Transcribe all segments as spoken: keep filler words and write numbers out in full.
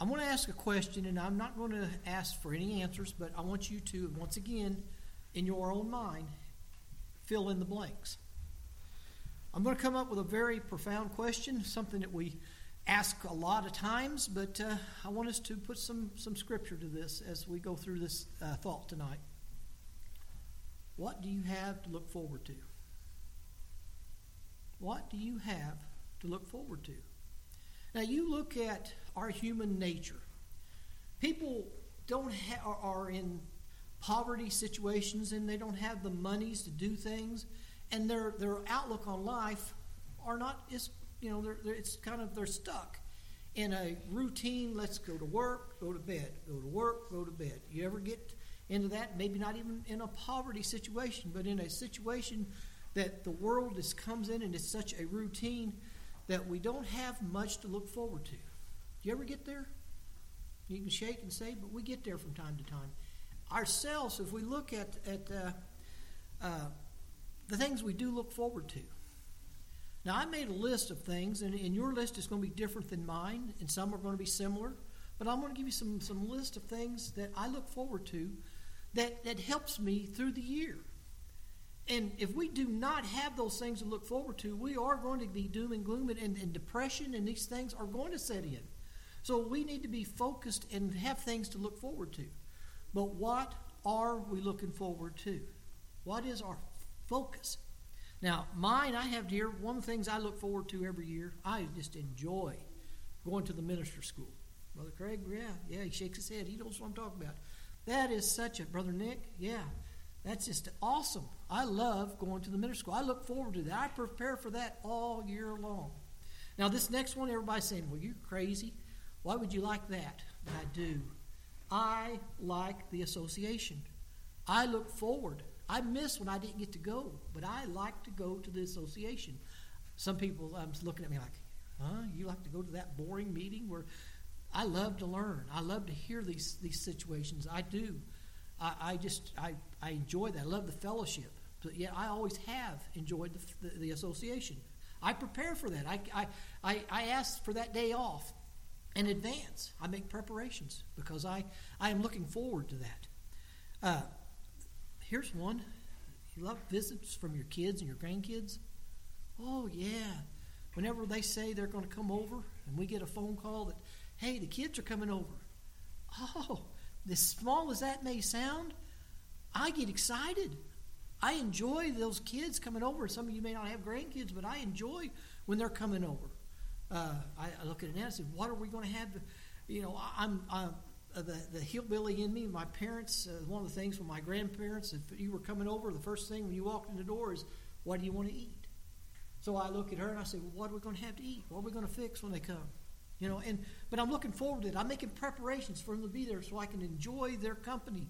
I'm going to ask a question, and I'm not going to ask for any answers, but I want you to, once again, in your own mind, fill in the blanks. I'm going to come up with a very profound question, something that we ask a lot of times, but uh, I want us to put some, some scripture to this as we go through this uh, thought tonight. What do you have to look forward to? What do you have to look forward to? Now, you look at our human nature. People don't ha- are in poverty situations, and they don't have the monies to do things, and their their outlook on life are not is you know they're, they're it's kind of they're stuck in a routine. Let's go to work, go to bed, go to work, go to bed. You ever get into that? Maybe not even in a poverty situation, but in a situation that the world just comes in and it's such a routine that we don't have much to look forward to. Do you ever get there? You can shake and say, but we get there from time to time. Ourselves, if we look at, at uh, uh, the things we do look forward to. Now, I made a list of things, and, and your list is going to be different than mine, and some are going to be similar. But I'm going to give you some, some list of things that I look forward to that, that helps me through the year. And if we do not have those things to look forward to, we are going to be doom and gloom, and, and depression and these things are going to set in. So we need to be focused and have things to look forward to. But what are we looking forward to? What is our focus? Now, mine, I have here, one of the things I look forward to every year, I just enjoy going to the minister school. Brother Craig, yeah, yeah, he shakes his head. He knows what I'm talking about. That is such a, Brother Nick, yeah, that's just awesome. I love going to the minister school. I look forward to that. I prepare for that all year long. Now, this next one, everybody's saying, well, you're crazy. Why would you like that? But I do. I like the association. I look forward. I miss when I didn't get to go, but I like to go to the association. Some people um, looking at me like, huh? You like to go to that boring meeting? Where I love to learn. I love to hear these, these situations. I do. I, I just, I, I enjoy that. I love the fellowship. But yet I always have enjoyed the, the, the association. I prepare for that. I, I, I, I ask for that day off in advance. I make preparations because I, I am looking forward to that. Uh, here's one. You love visits from your kids and your grandkids? Oh, yeah. Whenever they say they're going to come over and we get a phone call that, hey, the kids are coming over. Oh, as small as that may sound, I get excited. I enjoy those kids coming over. Some of you may not have grandkids, but I enjoy when they're coming over. Uh, I, I look at it now and say, what are we going to have? To, you know, I'm, I'm uh, the, the hillbilly in me. My parents, uh, one of the things with my grandparents, if you were coming over, the first thing when you walked in the door is, what do you want to eat? So I look at her and I say, well, what are we going to have to eat? What are we going to fix when they come? You know, and but I'm looking forward to it. I'm making preparations for them to be there so I can enjoy their company.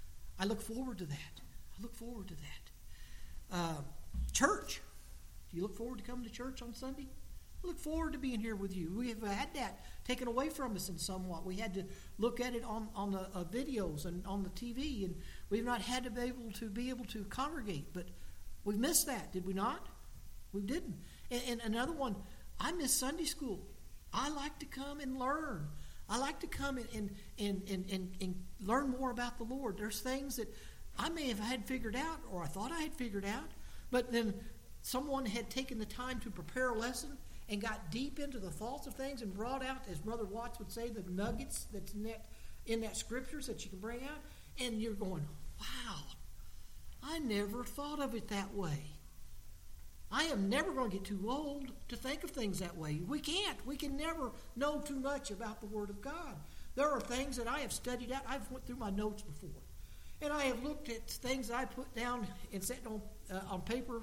I look forward to that. I look forward to that. Uh, church. Do you look forward to coming to church on Sunday? I look forward to being here with you. We have had that taken away from us in somewhat. We had to look at it on, on the uh, videos and on the T V, and we've not had to be able to be able to congregate. But we missed that, did we not? We didn't. And, and another one, I miss Sunday school. I like to come and learn. I like to come and, and, and, and, and, and learn more about the Lord. There's things that I may have had figured out, or I thought I had figured out, but then someone had taken the time to prepare a lesson and got deep into the thoughts of things and brought out, as Brother Watts would say, the nuggets that's in that, in that scriptures that you can bring out, and you're going, wow, I never thought of it that way. I am never going to get too old to think of things that way. We can't. We can never know too much about the Word of God. There are things that I have studied out. I've went through my notes before. And I have looked at things I put down and set on, uh, on paper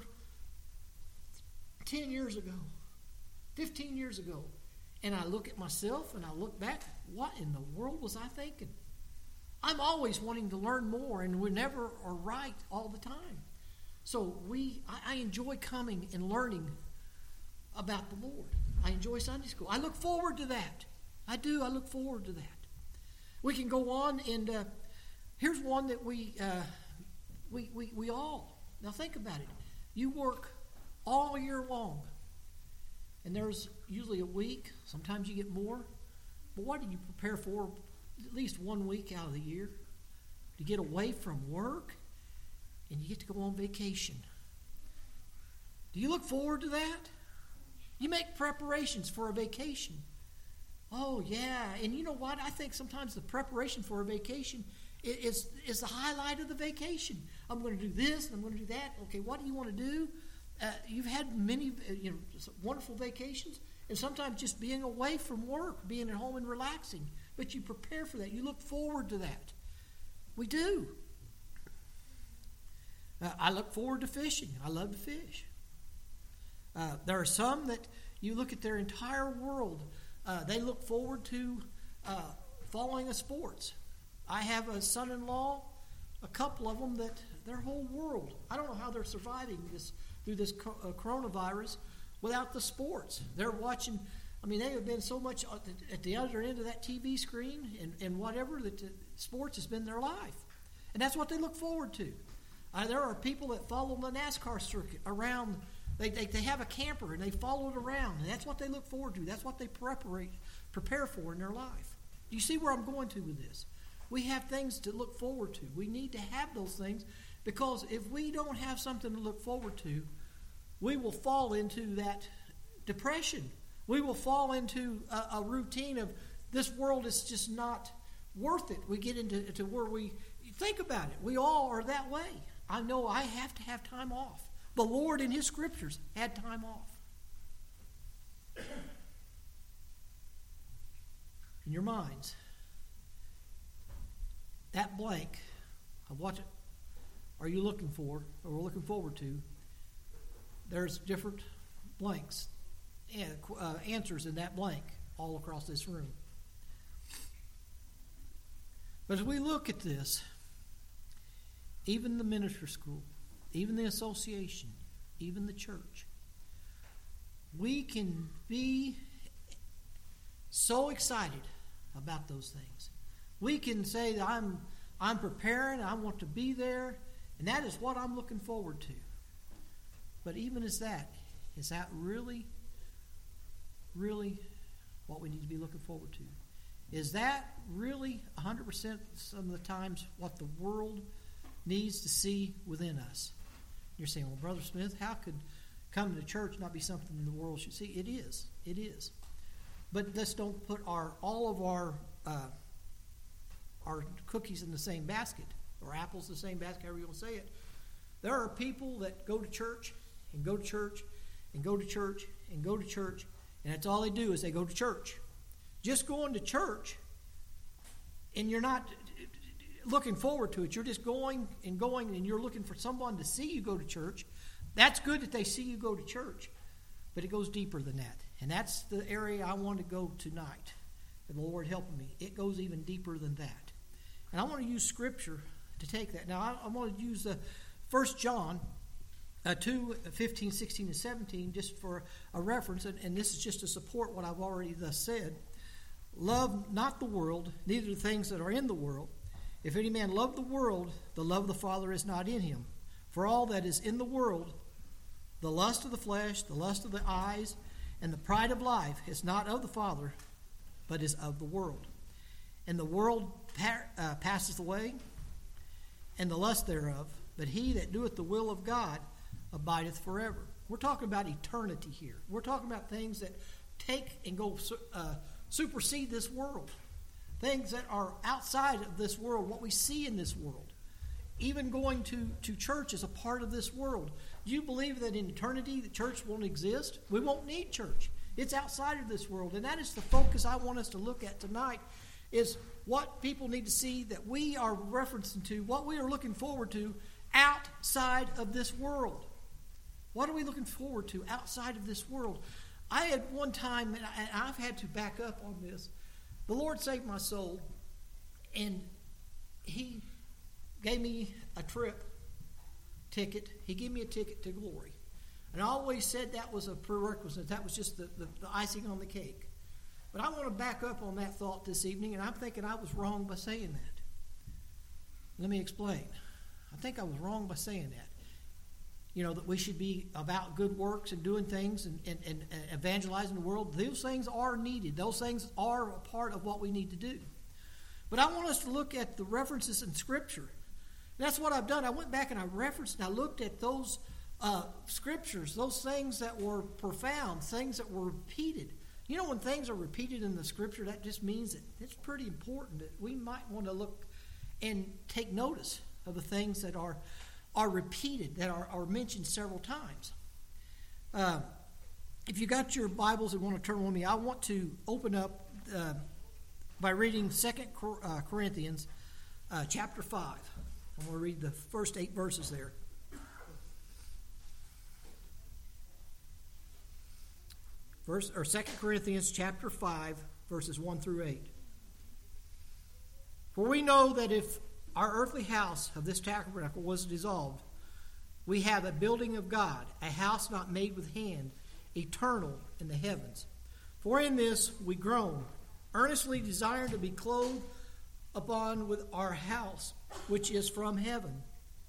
ten years ago, fifteen years ago. And I look at myself and I look back, what in the world was I thinking? I'm always wanting to learn more, and we never are right all the time. So we, I, I enjoy coming and learning about the Lord. I enjoy Sunday school. I look forward to that. I do. I look forward to that. We can go on, and uh, here's one that we, uh, we, we, we all, now think about it. You work all year long, and there's usually a week. Sometimes you get more. But what do you prepare for at least one week out of the year? To get away from work and you get to go on vacation. Do you look forward to that? You make preparations for a vacation. Oh, yeah. And you know what? I think sometimes the preparation for a vacation is, is the highlight of the vacation. I'm going to do this and I'm going to do that. Okay, what do you want to do? Uh, you've had many uh, you know, wonderful vacations, and sometimes just being away from work, being at home and relaxing. But you prepare for that. You look forward to that. We do. Uh, I look forward to fishing. I love to fish. Uh, there are some that you look at their entire world. Uh, they look forward to uh, following a sports. I have a son-in-law, a couple of them that their whole world, I don't know how they're surviving this through this co- uh, coronavirus without the sports. They're watching, I mean, they have been so much at the other end of that T V screen and, and whatever, that sports has been their life. And that's what they look forward to. Uh, there are people that follow the NASCAR circuit around. They, they they have a camper and they follow it around. And that's what they look forward to. That's what they prepare, prepare for in their life. Do you see where I'm going to with this? We have things to look forward to. We need to have those things, because if we don't have something to look forward to, we will fall into that depression. We will fall into a, a routine of this world is just not worth it. We get into to where we think about it. We all are that way. I know I have to have time off. The Lord in His Scriptures had time off. In your minds, that blank of what are you looking for or looking forward to, there's different blanks and uh, answers in that blank all across this room. But as we look at this, even the minister school, even the association, even the church, we can be so excited about those things. We can say that I'm I'm preparing, I want to be there, and that is what I'm looking forward to. But even as that, is that really, really what we need to be looking forward to? Is that really one hundred percent some of the times what the world needs to see within us? You're saying, well, Brother Smith, how could coming to church not be something the world should see? It is. It is. But let's don't put our all of our uh, our cookies in the same basket, or apples in the same basket, however you want to say it. There are people that go to church and go to church and go to church and go to church, and that's all they do is they go to church. Just going to church, and you're not looking forward to it. You're just going and going, and you're looking for someone to see you go to church. That's good that they see you go to church, but it goes deeper than that. And that's the area I want to go tonight. And the Lord helping me. It goes even deeper than that. And I want to use Scripture to take that. Now, I, I want to use the First John uh, two, fifteen, sixteen, and seventeen just for a reference. And, and this is just to support what I've already thus said. Love not the world, neither the things that are in the world. If any man love the world, the love of the Father is not in him. For all that is in the world, the lust of the flesh, the lust of the eyes, and the pride of life is not of the Father, but is of the world. And the world pa- uh, passeth away, and the lust thereof, but he that doeth the will of God abideth forever. We're talking about eternity here. We're talking about things that take and go uh, supersede this world. Things that are outside of this world, what we see in this world. Even going to, to church is a part of this world. Do you believe that in eternity the church won't exist? We won't need church. It's outside of this world. And that is the focus I want us to look at tonight, is what people need to see that we are referencing to, what we are looking forward to outside of this world. What are we looking forward to outside of this world? I had one time, and I've had to back up on this, the Lord saved my soul, and He gave me a trip ticket. He gave me a ticket to glory. And I always said that was a prerequisite. That was just the, the, the icing on the cake. But I want to back up on that thought this evening, and I'm thinking I was wrong by saying that. Let me explain. I think I was wrong by saying that. you know, that we should be about good works and doing things and, and, and evangelizing the world. Those things are needed. Those things are a part of what we need to do. But I want us to look at the references in Scripture. And that's what I've done. I went back and I referenced and I looked at those uh, Scriptures, those things that were profound, things that were repeated. You know, when things are repeated in the Scripture, that just means that it's pretty important that we might want to look and take notice of the things that are are repeated, that are, are mentioned several times. Uh, if you got your Bibles and want to turn with me, I want to open up uh, by reading Second Corinthians uh, chapter five. I'm going to read the first eight verses there. Verse, or Second Corinthians chapter five, verses one through eight. For we know that if our earthly house of this tabernacle was dissolved, we have a building of God, a house not made with hand, eternal in the heavens. For in this we groan, earnestly desiring to be clothed upon with our house, which is from heaven.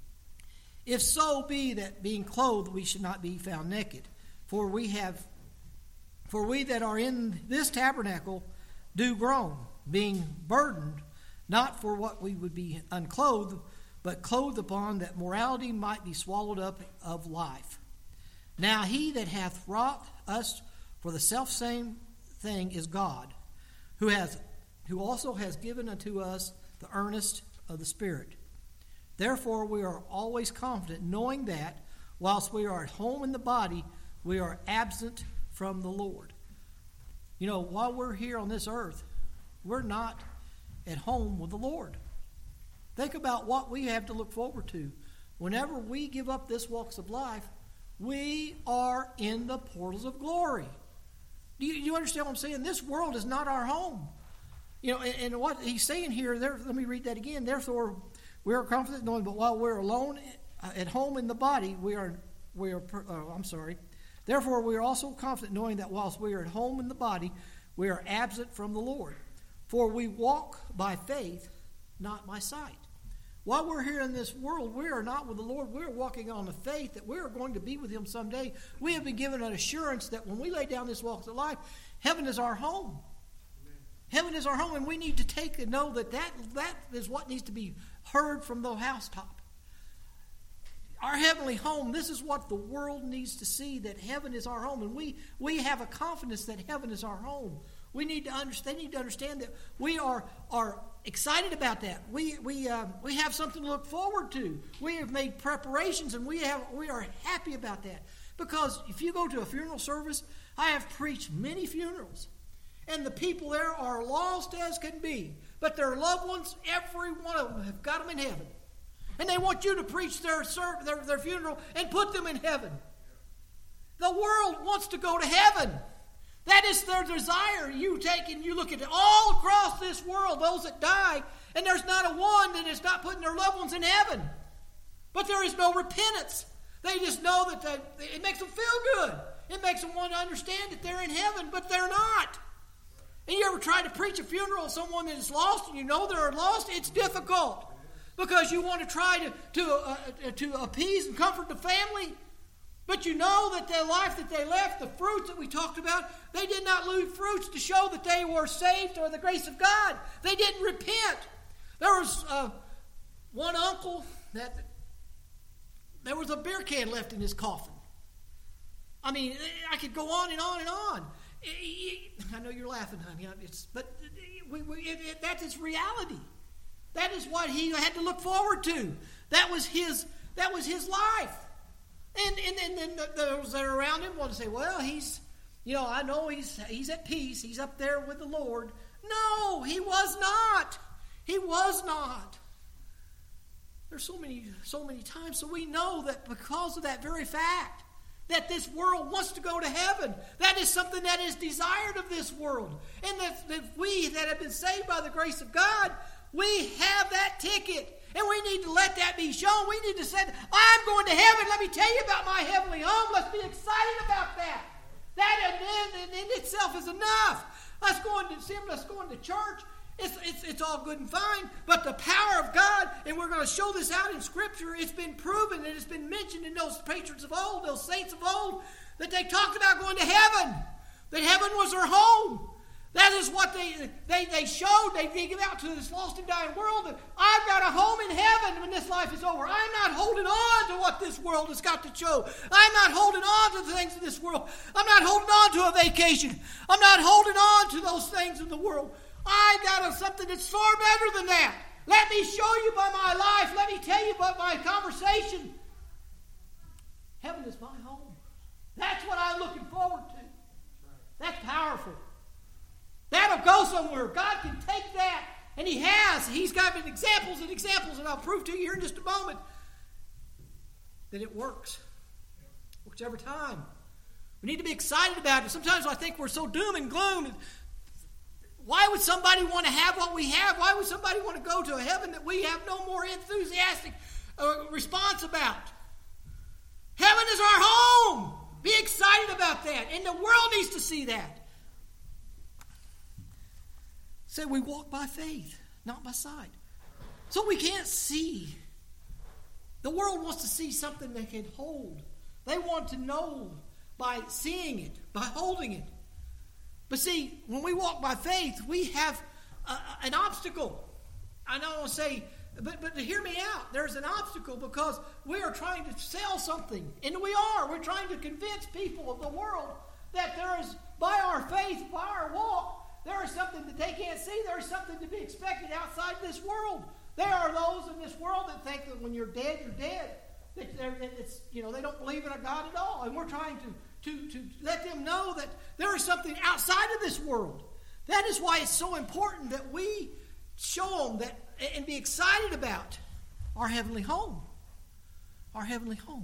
If so be that being clothed we should not be found naked, for we have, for we that are in this tabernacle do groan, being burdened, not for what we would be unclothed, but clothed upon, that morality might be swallowed up of life. Now he that hath wrought us for the selfsame thing is God, who has, who also has given unto us the earnest of the Spirit. Therefore we are always confident, knowing that, whilst we are at home in the body, we are absent from the Lord. You know, while we're here on this earth, we're not at home with the Lord. Think about what we have to look forward to. Whenever we give up this walks of life, we are in the portals of glory. Do you, you understand what I'm saying? This world is not our home. You know, and, and what he's saying here, there, let me read that again. Therefore, we are confident knowing, but while we're alone at home in the body, we are, we are, oh, I'm sorry. Therefore, we are also confident knowing that whilst we are at home in the body, we are absent from the Lord. For we walk by faith, not by sight. While we're here in this world, we are not with the Lord. We're walking on the faith that we are going to be with Him someday. We have been given an assurance that when we lay down this walk of life, heaven is our home. Amen. Heaven is our home, and we need to take and know that, that that is what needs to be heard from the housetop. Our heavenly home, this is what the world needs to see, that heaven is our home. And we, we have a confidence that heaven is our home. We need to understand, they need to understand that we are, are excited about that. We we uh, we have something to look forward to. We have made preparations, and we have we are happy about that. Because if you go to a funeral service, I have preached many funerals, and the people there are lost as can be. But their loved ones, every one of them, have got them in heaven, and they want you to preach their their, their funeral and put them in heaven. The world wants to go to heaven. That is their desire. You take and you look at it all across this world, those that die, and there's not a one that is not putting their loved ones in heaven. But there is no repentance. They just know that they, it makes them feel good. It makes them want to understand that they're in heaven, but they're not. And you ever try to preach a funeral of someone that is lost and you know they're lost? It's difficult because you want to try to, to, uh, to appease and comfort the family. But you know that the life that they left, the fruits that we talked about, they did not lose fruits to show that they were saved or the grace of God. They didn't repent. There was uh, one uncle that there was a beer can left in his coffin. I mean, I could go on and on and on. I know you're laughing, honey, it's, but we, we, it, it, that is reality. That is what he had to look forward to. That was his. That was his life. And and then those that are around him want to say, well, he's, you know, I know he's he's at peace. He's up there with the Lord. No, he was not. He was not. There's so many, so many times. So we know that because of that very fact, that this world wants to go to heaven. That is something that is desired of this world. And that, that we that have been saved by the grace of God, we have that ticket. And we need to let that be shown. We need to say, I'm going to heaven. Let me tell you about my heavenly home. Let's be excited about that. That in, in, in itself is enough. Us going to see him, us going to church, it's, it's, it's all good and fine. But the power of God, and we're going to show this out in Scripture, it's been proven and it's been mentioned in those patriots of old, those saints of old, that they talked about going to heaven. That heaven was their home. That is what they they, they showed. They, they give out to this lost and dying world that I've got a home in heaven when this life is over. I'm not holding on to what this world has got to show. I'm not holding on to the things of this world. I'm not holding on to a vacation. I'm not holding on to those things in the world. I got a, something that's far better than that. Let me show you by my life. Let me tell you by my conversation. Heaven is my home. That's what I'm looking forward to. That's powerful. That'll go somewhere. God can take that, and He has. He's got examples and examples, and I'll prove to you here in just a moment that it works. Works every time. We need to be excited about it. Sometimes I think we're so doom and gloom. Why would somebody want to have what we have? Why would somebody want to go to a heaven that we have no more enthusiastic uh, response about? Heaven is our home. Be excited about that. And the world needs to see that. So we walk by faith, not by sight. So we can't see. The world wants to see something they can hold. They want to know by seeing it, by holding it. But see, when we walk by faith, we have a, an obstacle. I don't want to say, but, but to hear me out, there's an obstacle because we are trying to sell something. And we are. We're trying to convince people of the world that there is, by our faith, by our walk, there is something that they can't see. There is something to be expected outside this world. There are those in this world that think that when you're dead, you're dead. That they're, it's, you know, they don't believe in a God at all. And we're trying to, to, to let them know that there is something outside of this world. That is why it's so important that we show them that and be excited about our heavenly home. Our heavenly home.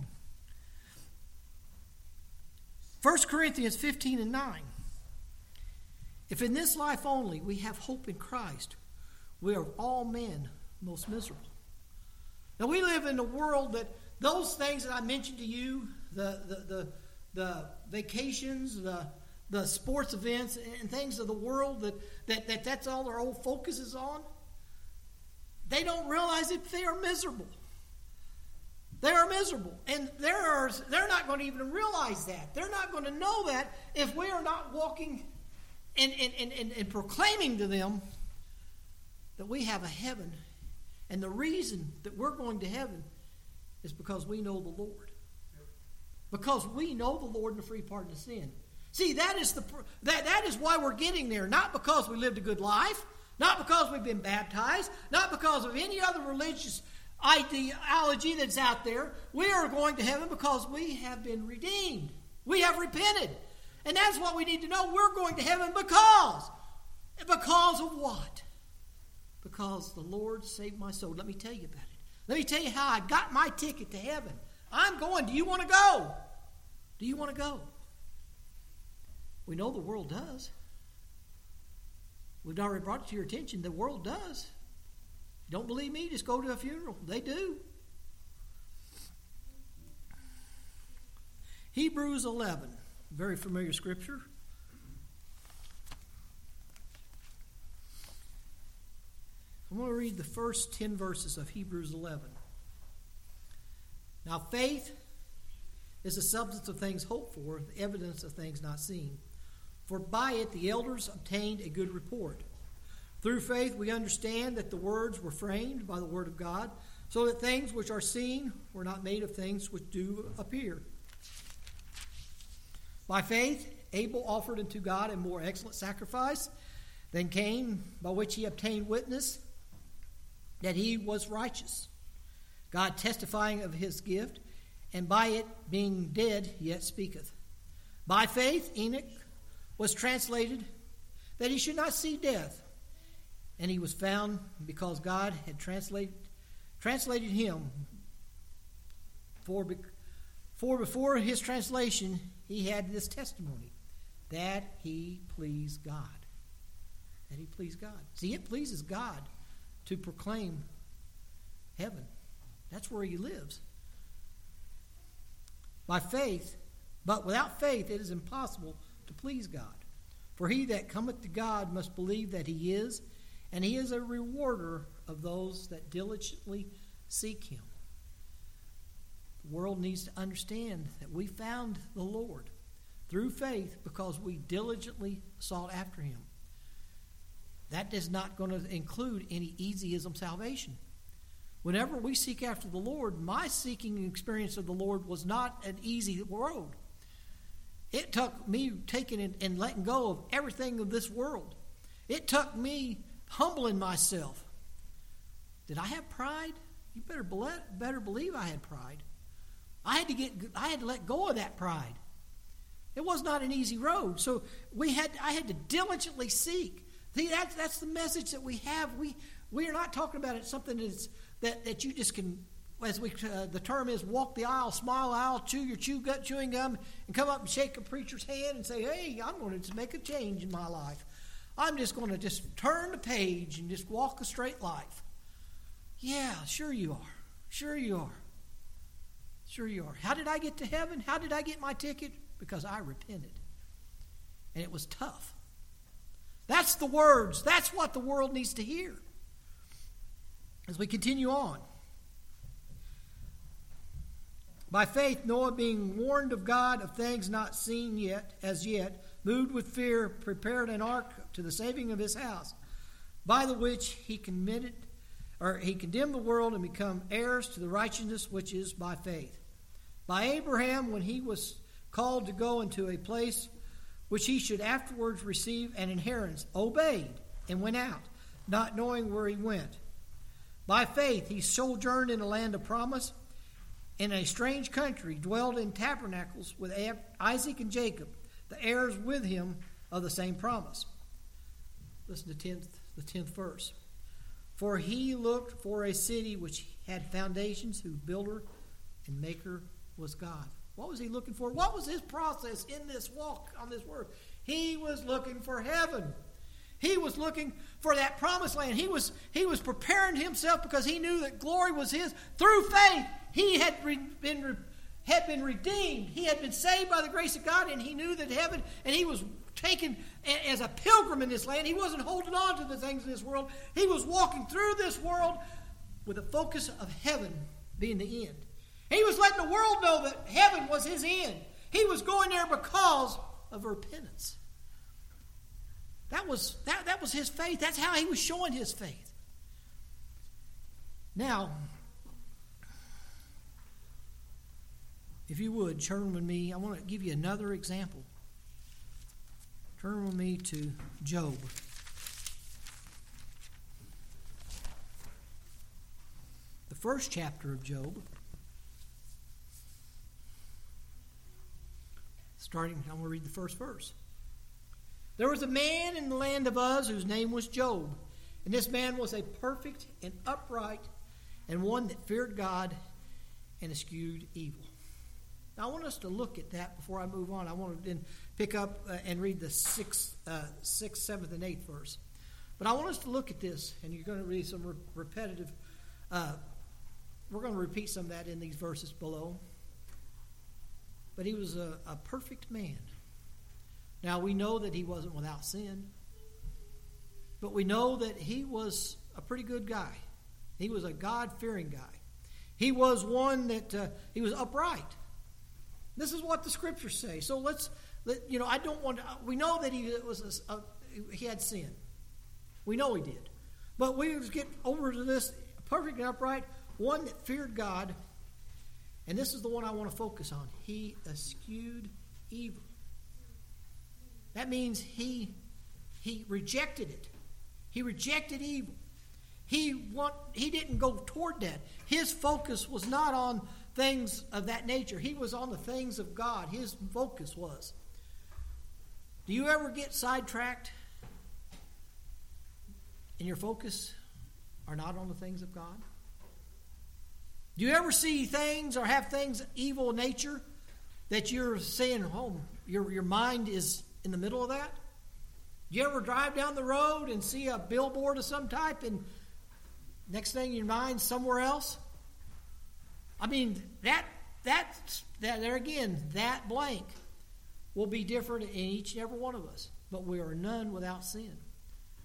First Corinthians fifteen and nine. If in this life only we have hope in Christ, we are of all men most miserable. Now we live in a world that those things that I mentioned to you, the the the, the vacations, the the sports events, and things of the world that, that, that that's all their whole focus is on, they don't realize that they are miserable. They are miserable. And they're, they're not going to even realize that. They're not going to know that if we are not walking And, and, and, and proclaiming to them that we have a heaven. And the reason that we're going to heaven is because we know the Lord. Because we know the Lord and the free pardon of sin. See, that is the that, that is why we're getting there. Not because we lived a good life. Not because we've been baptized. Not because of any other religious ideology that's out there. We are going to heaven because we have been redeemed. We have repented. And that's what we need to know. We're going to heaven because. Because of what? Because the Lord saved my soul. Let me tell you about it. Let me tell you how I got my ticket to heaven. I'm going. Do you want to go? Do you want to go? We know the world does. We've already brought it to your attention. The world does. You don't believe me? Just go to a funeral. They do. Hebrews eleven. Very familiar scripture. I'm going to read the first ten verses of Hebrews eleven. Now faith is the substance of things hoped for, the evidence of things not seen. For by it the elders obtained a good report. Through faith we understand that the words were framed by the word of God, so that things which are seen were not made of things which do appear. By faith, Abel offered unto God a more excellent sacrifice than Cain, by which he obtained witness that he was righteous, God testifying of his gift, and by it being dead yet speaketh. By faith, Enoch was translated that he should not see death, and he was found because God had translated translated him. For, for before his translation, he had this testimony, that he pleased God. That he pleased God. See, it pleases God to proclaim heaven. That's where he lives. By faith, but without faith it is impossible to please God. For he that cometh to God must believe that he is, and he is a rewarder of those that diligently seek him. The world needs to understand that we found the Lord through faith because we diligently sought after him. That is not going to include any easyism salvation. Whenever we seek after the Lord, my seeking experience of the Lord was not an easy road. It took me taking and, and letting go of everything of this world. It took me humbling myself. Did I have pride? You better be- better believe I had pride. I had to get. I had to let go of that pride. It was not an easy road. So we had. I had to diligently seek. See, that's that's the message that we have. We we are not talking about it something that's that that you just can, as we uh, the term is, walk the aisle, smile the aisle, chew your chew gut chewing gum, and come up and shake a preacher's hand and say, "Hey, I'm going to make a change in my life. I'm just going to just turn the page and just walk a straight life." Yeah, sure you are. Sure you are. Sure you are. How did I get to heaven? How did I get my ticket? Because I repented. And it was tough. That's the words. That's what the world needs to hear. As we continue on. By faith, Noah, being warned of God of things not seen yet, as yet, moved with fear, prepared an ark to the saving of his house, by the which he committed, or he condemned the world and become heirs to the righteousness which is by faith. By Abraham, when he was called to go into a place which he should afterwards receive an inheritance, obeyed and went out, not knowing where he went. By faith, he sojourned in a land of promise, in a strange country, dwelled in tabernacles with Isaac and Jacob, the heirs with him of the same promise. Listen to tenth, the tenth verse. For he looked for a city which had foundations, whose builder and maker was God. What was he looking for? What was his process in this walk on this word? He was looking for heaven. He was looking for that promised land. He was, he was preparing himself because he knew that glory was his. Through faith, he had re, been re, had been redeemed. He had been saved by the grace of God, and he knew that heaven, and he was taken as a pilgrim in this land. He wasn't holding on to the things in this world. He was walking through this world with a focus of heaven being the end. He was letting the world know that heaven was his end. He was going there because of repentance. That was that, that was his faith. That's how he was showing his faith. Now, if you would, turn with me. I want to give you another example. Turn with me to Job. The first chapter of Job. Starting, I'm going to read the first verse. There was a man in the land of Uz whose name was Job. And this man was a perfect and upright and one that feared God and eschewed evil. Now, I want us to look at that before I move on. I want to then pick up uh, and read the sixth, uh, sixth, seventh, and eighth verse. But I want us to look at this, and you're going to read some re- repetitive. Uh, we're going to repeat some of that in these verses below. But he was a, a perfect man. Now, we know that he wasn't without sin. But we know that he was a pretty good guy. He was a God-fearing guy. He was one that, uh, he was upright. This is what the scriptures say. So let's, let, you know, I don't want to, we know that he was a, a, he had sin. We know he did. But we just get over to this perfect and upright, one that feared God. And this is the one I want to focus on. He eschewed evil. That means he, he rejected it. He rejected evil. He want, he didn't go toward that. His focus was not on things of that nature. He was on the things of God. His focus was. Do you ever get sidetracked and your focus are not on the things of God? Do you ever see things or have things evil nature that you're saying, oh, your, your mind is in the middle of that? Do you ever drive down the road and see a billboard of some type and next thing your mind's somewhere else? I mean, that, that, that there again, that blank will be different in each and every one of us. But we are none without sin.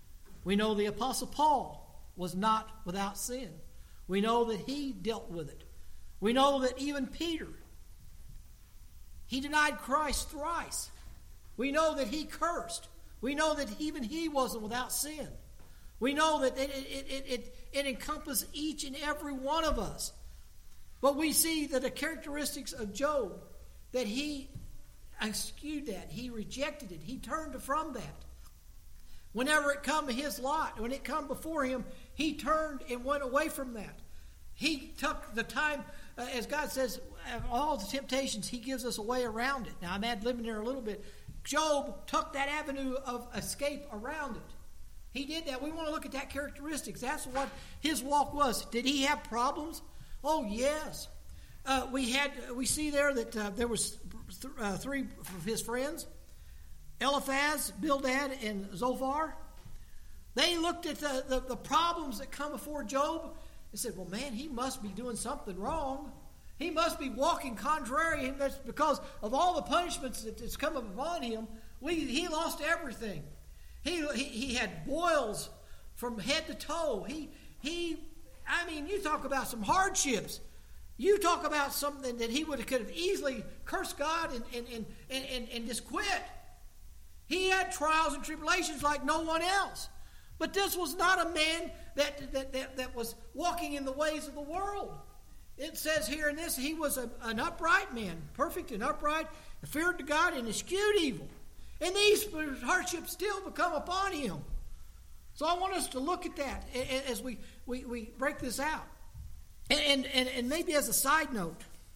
We know the Apostle Paul was not without sin. We know that he dealt with it. We know that even Peter, he denied Christ thrice. We know that he cursed. We know that even he wasn't without sin. We know that it, it, it, it, it encompassed each and every one of us. But we see that the characteristics of Job, that he eschewed that. He rejected it. He turned from that. Whenever it come to his lot, when it come before him, he turned and went away from that. He took the time, uh, as God says, of all the temptations, he gives us a way around it. Now, I'm ad-libbing there a little bit. Job took that avenue of escape around it. He did that. We want to look at that characteristics. That's what his walk was. Did he have problems? Oh, yes. Uh, we had. We see there that uh, there was th- uh, three of his friends, Eliphaz, Bildad, and Zophar. They looked at the, the, the problems that come before Job and said, well, man, he must be doing something wrong. He must be walking contrary. And that's because of all the punishments that that's come upon him. We, he lost everything. He, he he had boils from head to toe. He he. I mean, you talk about some hardships. You talk about something that he would have, could have easily cursed God and and, and, and, and and just quit. He had trials and tribulations like no one else. But this was not a man that that, that, that was walking in the ways of the world. It says here in this, he was a, an upright man, perfect and upright, feared to God and eschewed evil. And these hardships still become upon him. So I want us to look at that as we, we, we break this out. And, and, and maybe as a side note,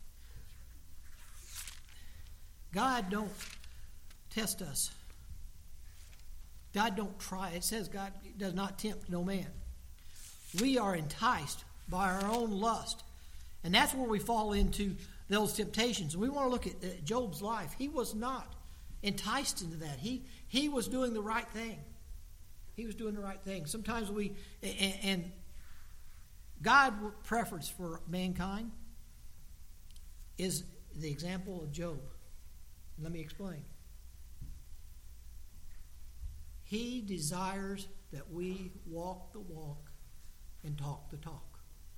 God don't test us. God don't try. It says God does not tempt no man. We are enticed by our own lust. And that's where we fall into those temptations. We want to look at Job's life. He was not enticed into that. He he was doing the right thing. He was doing the right thing. Sometimes we, and, and God's preference for mankind is the example of Job. Let me explain. He desires that we walk the walk and talk the talk.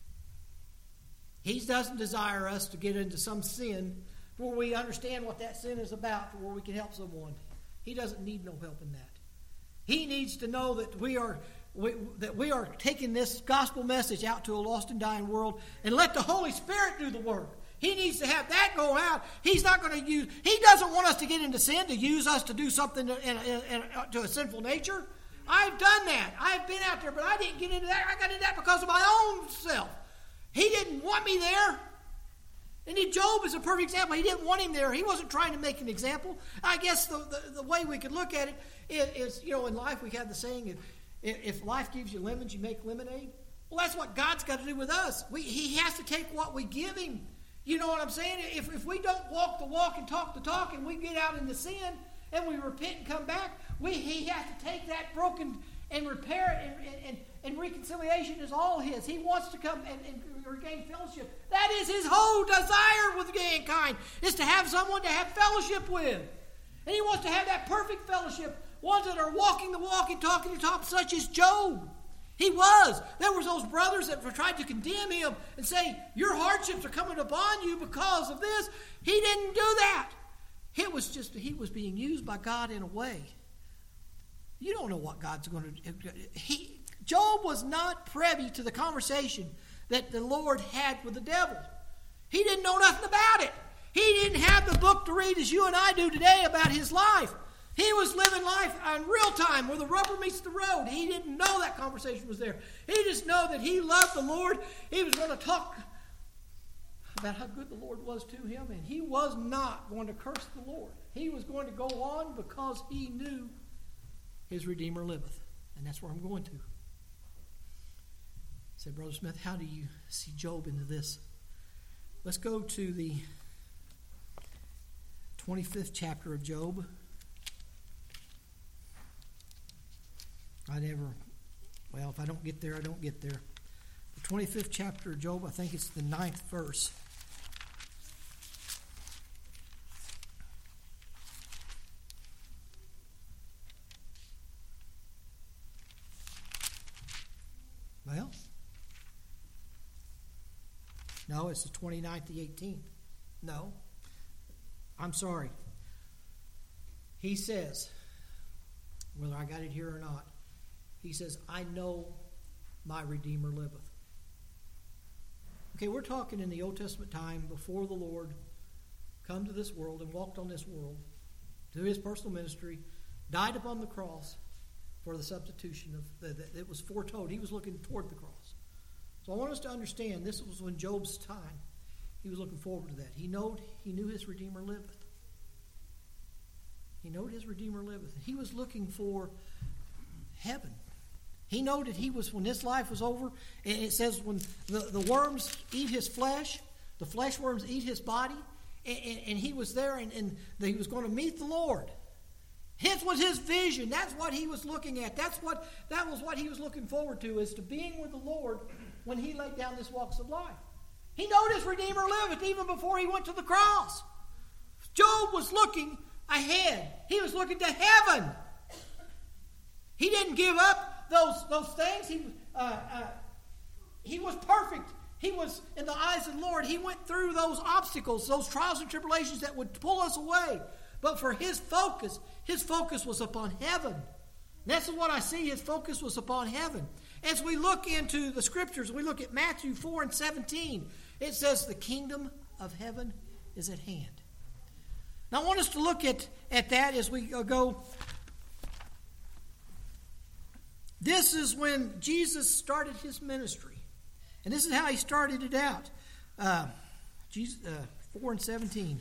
He doesn't desire us to get into some sin where we understand what that sin is about, where we can help someone. He doesn't need no help in that. He needs to know that we are we, that we are taking this gospel message out to a lost and dying world, and let the Holy Spirit do the work. He needs to have that go out. He's not going to use. He doesn't want us to get into sin, to use us to do something in, in, in, to a sinful nature. I've done that. I've been out there, but I didn't get into that. I got into that because of my own self. He didn't want me there. And Job is a perfect example. He didn't want him there. He wasn't trying to make an example. I guess the, the, the way we could look at it is, is, you know, in life we have the saying, if, if life gives you lemons, you make lemonade. Well, that's what God's got to do with us. We, he has to take what we give him. You know what I'm saying? If, if we don't walk the walk and talk the talk, and we get out into sin and we repent and come back, we he has to take that broken and repair it, and, and, and reconciliation is all his. He wants to come and, and regain fellowship. That is his whole desire with mankind, is to have someone to have fellowship with. And he wants to have that perfect fellowship, ones that are walking the walk and talking the talk, such as Job. He was. There was those brothers that tried to condemn him and say, your hardships are coming upon you because of this. He didn't do that. It was just, he was being used by God in a way. You don't know what God's going to do. He, Job was not privy to the conversation that the Lord had with the devil. He didn't know nothing about it. He didn't have the book to read as you and I do today about his life. He was living life in real time where the rubber meets the road. He didn't know that conversation was there. He just know that he loved the Lord. He was going to talk about how good the Lord was to him, and he was not going to curse the Lord. He was going to go on because he knew his Redeemer liveth. And that's where I'm going to. I said, Brother Smith, how do you see Job into this? Let's go to the twenty-fifth chapter of Job. I never, well, if I don't get there, I don't get there. The twenty-fifth chapter of Job, I think it's the ninth verse. No, it's the twenty-ninth, the eighteenth. No. I'm sorry. He says, whether I got it here or not, he says, I know my Redeemer liveth. Okay, we're talking in the Old Testament time before the Lord come to this world and walked on this world through his personal ministry, died upon the cross for the substitution of that it was foretold. He was looking toward the cross. So I want us to understand this was when Job's time. He was looking forward to that. He knowed he knew his Redeemer liveth. He knowed his Redeemer liveth. He was looking for heaven. He knew that he was, when this life was over, and it says when the, the worms eat his flesh, the flesh worms eat his body, and, and, and he was there, and, and he was going to meet the Lord. His was his vision. That's what he was looking at. That's what that was what he was looking forward to, is to being with the Lord when he laid down this walks of life. He knew his Redeemer liveth even before he went to the cross. Job was looking ahead. He was looking to heaven. He didn't give up those those things. He uh, uh, he was perfect. He was, in the eyes of the Lord, he went through those obstacles, those trials and tribulations that would pull us away. But for his focus, his focus was upon heaven. And that's what I see. His focus was upon heaven. As we look into the scriptures, we look at Matthew four and seventeen. It says, the kingdom of heaven is at hand. Now I want us to look at, at that as we go. This is when Jesus started his ministry. And this is how he started it out. Uh, Jesus, uh, four and seventeen.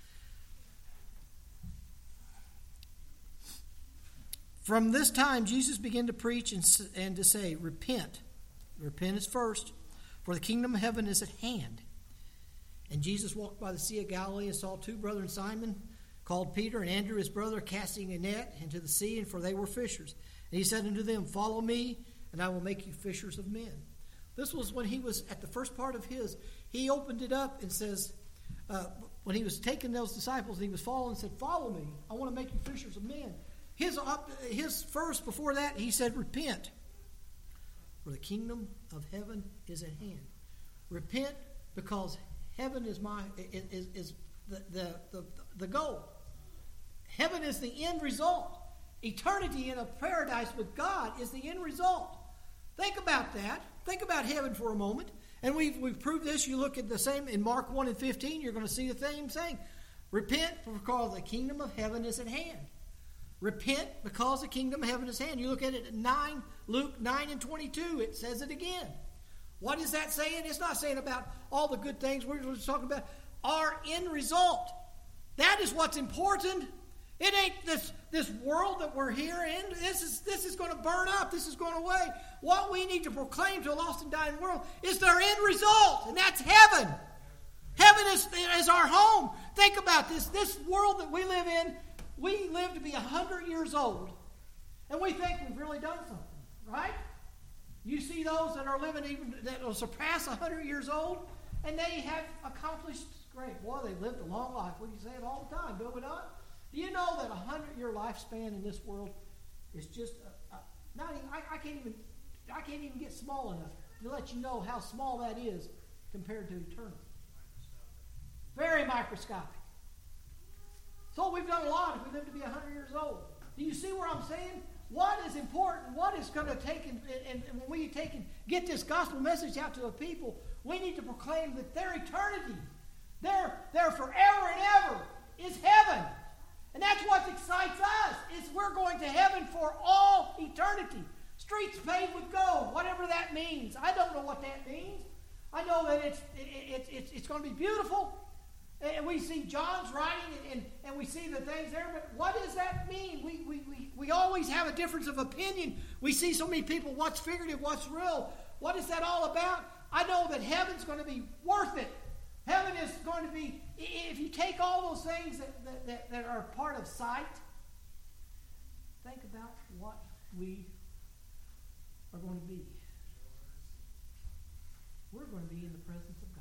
From this time, Jesus began to preach and, and to say, repent. Repent is first, for the kingdom of heaven is at hand. And Jesus walked by the Sea of Galilee and saw two brethren, Simon, called Peter, and Andrew his brother, casting a net into the sea, and for they were fishers. And he said unto them, follow me, and I will make you fishers of men. This was when he was at the first part of his. He opened it up and says, uh, when he was taking those disciples, and he was following and said, follow me. I want to make you fishers of men. His, his first, before that, he said, repent, for the kingdom of heaven is at hand. Repent because heaven is my is, is the, the, the, the goal. Heaven is the end result. Eternity in a paradise with God is the end result. Think about that. Think about heaven for a moment. And we've, we've proved this. You look at the same in Mark one and fifteen, you're going to see the same thing. Repent because the kingdom of heaven is at hand. Repent because the kingdom of heaven is at hand. You look at it at nine, Luke nine and twenty-two, it says it again. What is that saying? It's not saying about all the good things. We're just talking about our end result. That is what's important. It ain't this, this world that we're here in. This is, this is going to burn up. This is going away. What we need to proclaim to a lost and dying world is their end result, and that's heaven. Heaven is, is our home. Think about this. This world that we live in, we live to be one hundred years old, and we think we've really done something, right? You see those that are living even, that will surpass one hundred years old, and they have accomplished great. Boy, they've lived a long life. We say it all the time, don't we not? Do you know that a hundred-year lifespan in this world is just a, a, not even, I, I can't even I can't even get small enough to let you know how small that is compared to eternity. Very microscopic. So we've done a lot if we live to be a hundred years old. Do you see where I'm saying? What is important? What is going to take and, and, and when we take and get this gospel message out to a people, we need to proclaim that their eternity, their their forever and ever is heaven. And that's what excites us, is we're going to heaven for all eternity. Streets paved with gold, whatever that means. I don't know what that means. I know that it's it, it, it's, it's going to be beautiful. And we see John's writing, and, and, and we see the things there, but what does that mean? We, we, we, we always have a difference of opinion. We see so many people, what's figurative, what's real. What is that all about? I know that heaven's going to be worth it. Heaven is going to be, if you take all those things that, that, that, that are part of sight, think about what we are going to be. We're going to be in the presence of God.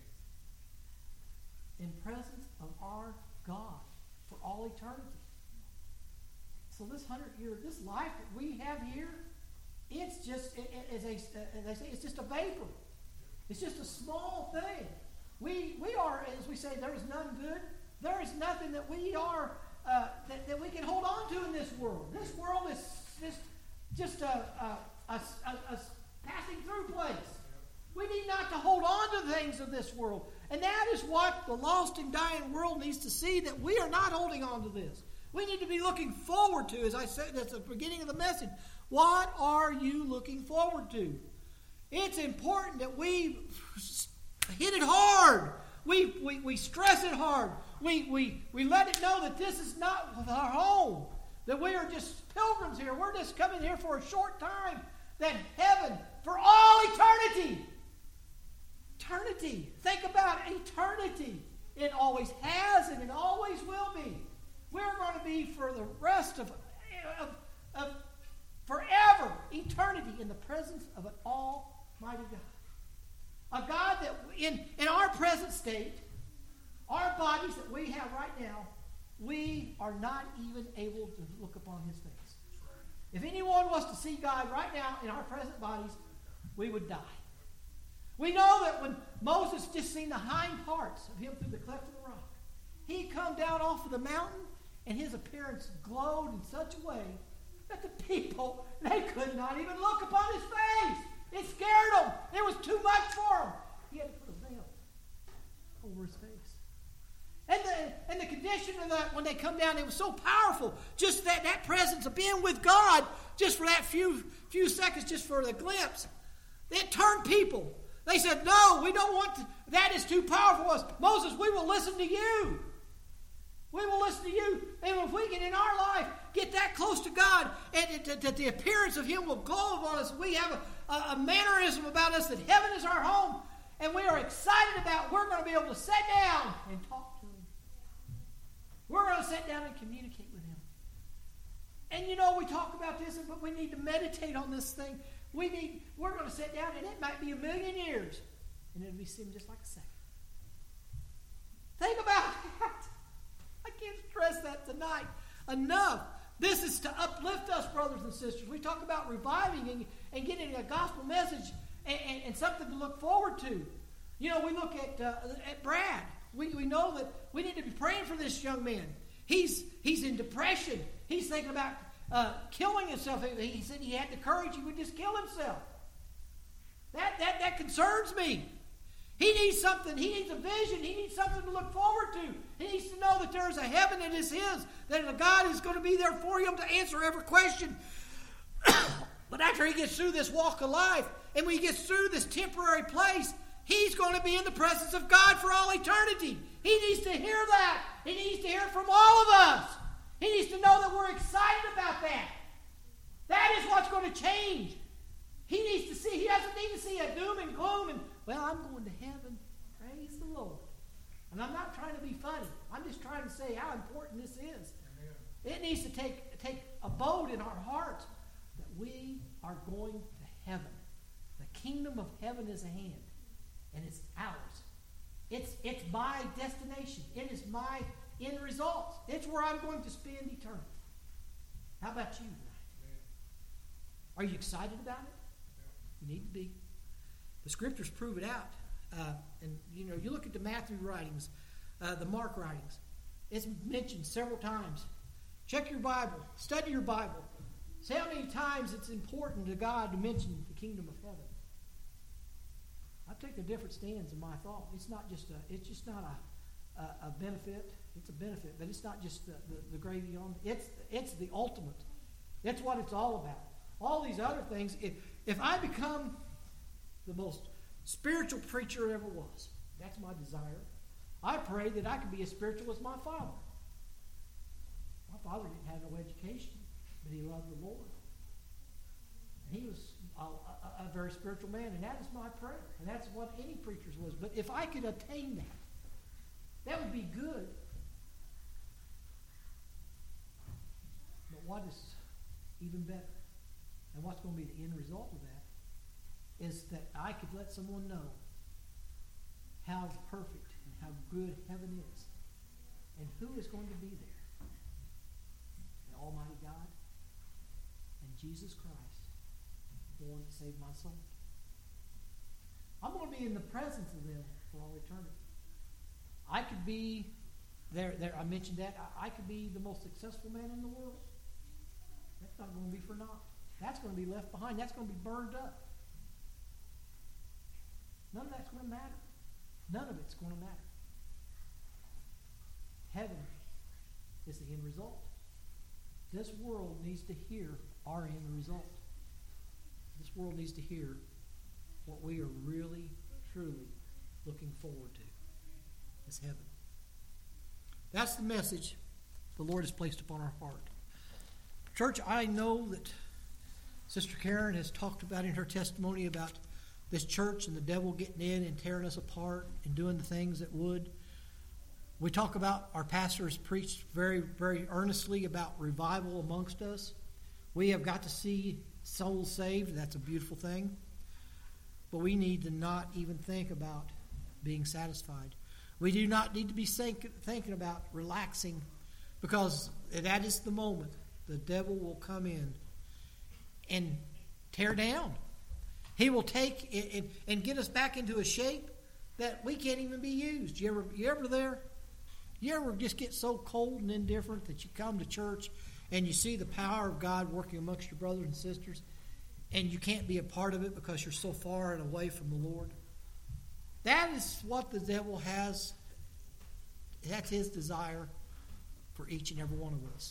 In presence of our God for all eternity. So this hundred year, this life that we have here, it's just, as they, as they say, it's just a vapor. It's just a small thing. We we are, as we say, there is none good. There is nothing that we are uh, that, that we can hold on to in this world. This world is just just a, a, a, a, a passing through place. We need not to hold on to things of this world. And that is what the lost and dying world needs to see, that we are not holding on to this. We need to be looking forward to, as I said at the beginning of the message, what are you looking forward to? It's important that we hit it hard. We, we, we stress it hard. We, we, we let it know that this is not our home, that we are just pilgrims here. We're just coming here for a short time, that heaven for all eternity. Eternity. Think about eternity. It always has and it always will be. We're going to be for the rest of, of, of forever, eternity, in the presence of an almighty God. A God that in, in our present state, our bodies that we have right now, we are not even able to look upon his face. If anyone was to see God right now in our present bodies, we would die. We know that when Moses just seen the hind parts of him through the cleft of the rock, he come down off of the mountain and his appearance glowed in such a way that the people, they could not even look upon his face. It scared them. It was too much for them. He had to put a veil over his face. And the, and the condition of that, when they come down, it was so powerful. Just that, that presence of being with God, just for that few, few seconds, just for the glimpse, it turned people. They said, no, we don't want to. That is too powerful for us. Moses, we will listen to you. We will listen to you. And if we can, in our life, get that close to God, and that the appearance of him will glow upon us, we have a, a, a mannerism about us that heaven is our home, and we are excited about, we're going to be able to sit down and talk to him. We're going to sit down and communicate with him. And you know, we talk about this, but we need to meditate on this thing. We need, we're going to sit down, and it might be a million years, and it'll be seem just like a second. Think about that. I can't stress that tonight enough. This is to uplift us, brothers and sisters. We talk about reviving and, and getting a gospel message and, and, and something to look forward to. You know, we look at uh, at Brad. We, we know that we need to be praying for this young man. He's he's in depression. He's thinking about uh, killing himself. He, he said he had the courage, he would just kill himself. That, that, that concerns me. He needs something. He needs a vision. He needs something to look forward to. He needs to know that there is a heaven that is his, that a God is going to be there for him to answer every question. But after he gets through this walk of life, and when he gets through this temporary place, he's going to be in the presence of God for all eternity. He needs to hear that. He needs to hear it from all of us. He needs to know that we're excited about that. That is what's going to change. He needs to see, he doesn't need to see a doom and gloom and, well, I'm going to heaven. Praise the Lord. And I'm not trying to be funny. I'm just trying to say how important this is. Amen. It needs to take, take abode in our hearts that we are going to heaven. The kingdom of heaven is at hand. And it's ours. It's, it's my destination. It is my end result. It's where I'm going to spend eternity. How about you tonight? Are you excited about it? You need to be. The scriptures prove it out. Uh, and, you know, you look at the Matthew writings, uh, the Mark writings. It's mentioned several times. Check your Bible. Study your Bible. See how many times it's important to God to mention the kingdom of heaven. I've taken different stands in my thought. It's not just a, it's just not a, a, a benefit. It's a benefit, but it's not just the, the, the gravy on it. It's, it's the ultimate. It's what it's all about. All these other things, if, if I become the most spiritual preacher ever was, that's my desire. I pray that I can be as spiritual as my father. My father didn't have no education, but he loved the Lord. And he was a, a, a very spiritual man, and that is my prayer. And that's what any preacher's was. But if I could attain that, that would be good. But what is even better, and what's going to be the end result of that, is that I could let someone know how perfect and how good heaven is, and who is going to be there. The Almighty God and Jesus Christ, the one that saved my soul. I'm going want to be in the presence of them for all eternity. I could be, there, there. I mentioned that, I, I could be the most successful man in the world. That's not going to be for naught. That's going to be left behind. That's going to be burned up. None of that's going to matter. None of it's going to matter. Heaven is the end result. This world needs to hear our end result. This world needs to hear what we are really, truly looking forward to. Is heaven. That's the message the Lord has placed upon our heart. Church, I know that Sister Karen has talked about in her testimony about this church and the devil getting in and tearing us apart and doing the things that would. We talk about, our pastor has preached very, very earnestly about revival amongst us. We have got to see souls saved. That's a beautiful thing. But we need to not even think about being satisfied. We do not need to be think, thinking about relaxing, because that is the moment the devil will come in and tear down. He will take and, and get us back into a shape that we can't even be used. You ever, you ever there? You ever just get so cold and indifferent that you come to church and you see the power of God working amongst your brothers and sisters, and you can't be a part of it because you're so far and away from the Lord? That is what the devil has. That's his desire for each and every one of us.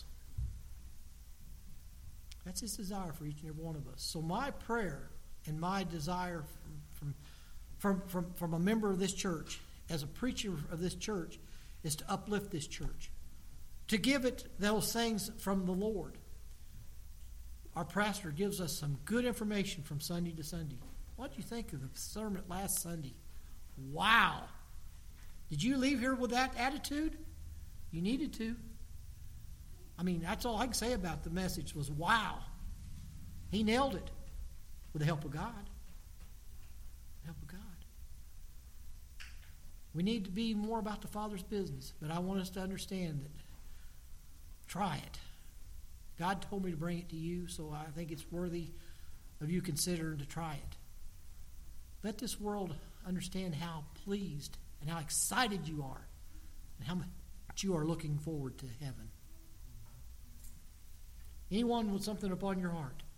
That's his desire for each and every one of us. So my prayer and my desire from, from, from, from, from a member of this church, as a preacher of this church, is to uplift this church, to give it those things from the Lord. Our pastor gives us some good information from Sunday to Sunday. What did you think of the sermon last Sunday? Wow. Did you leave here with that attitude? You needed to. I mean, that's all I can say about the message was wow. He nailed it with the help of God. The help of God. We need to be more about the Father's business, but I want us to understand that try it. God told me to bring it to you, so I think it's worthy of you considering to try it. Let this world understand how pleased and how excited you are and how much you are looking forward to heaven. Anyone with something upon your heart?